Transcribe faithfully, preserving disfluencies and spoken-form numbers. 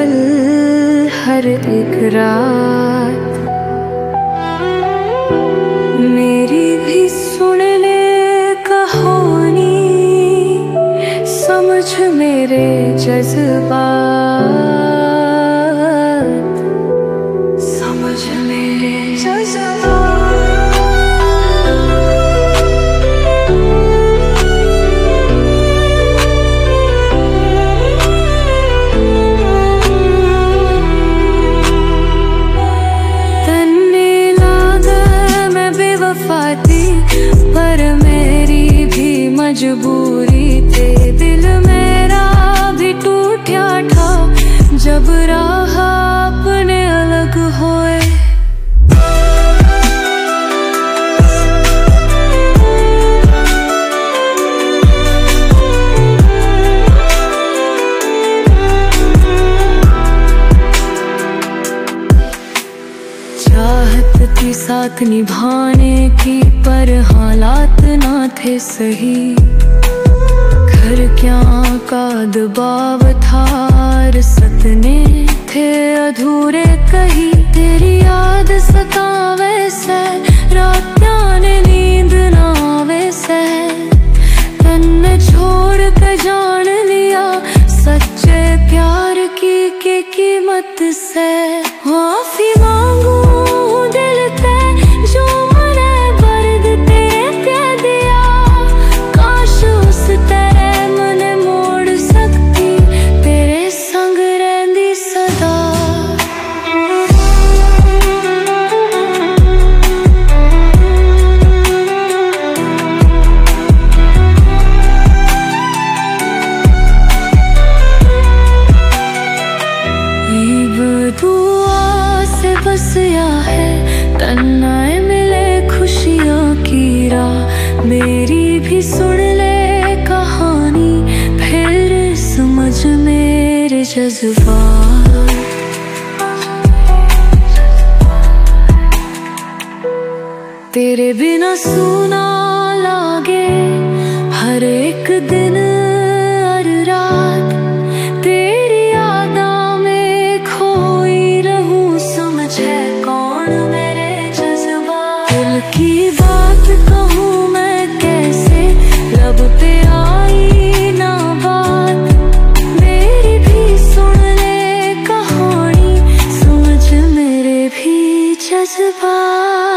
पल हर एक रात मेरी भी सुन ले कहानी, समझ मेरे जज्बात, समझ मेरे जज्बात। पर मेरी भी मजबूरी थे, दिल मेरा भी टूटा था जब राह अपने अलग होए। चाहत थी साथ निभाने की, पर हालात ना थे सही। घर क्या का दबाव था, सपने थे अधूरे कहीं। तेरी याद सतावे से, रात ने नींद ना आवे से। तन्ने छोड़ के जान लिया सच्चे प्यार की के कीमत से। माफी मांगू दिल पे जो मने दर्द तेरे कह दिया, काश उस तेरे मन मोड़ सकती, तेरे संग रहंदी सदा। दुआ से बसिया है तन्नाए मिले खुशियों की राह, मेरी भी सुन ले कहानी, फिर समझ मेरे जज्बात। तेरे बिना सुना लागे हर एक दिन हर रात, तेरी यादां में खोई रहूं, समझ है कौन मेरे जज्बात। दिल की बात कहूँ मैं कैसे, लब पे आई ना बात, मेरी भी सुन ले कहानी, समझ मेरे भी जज्बात।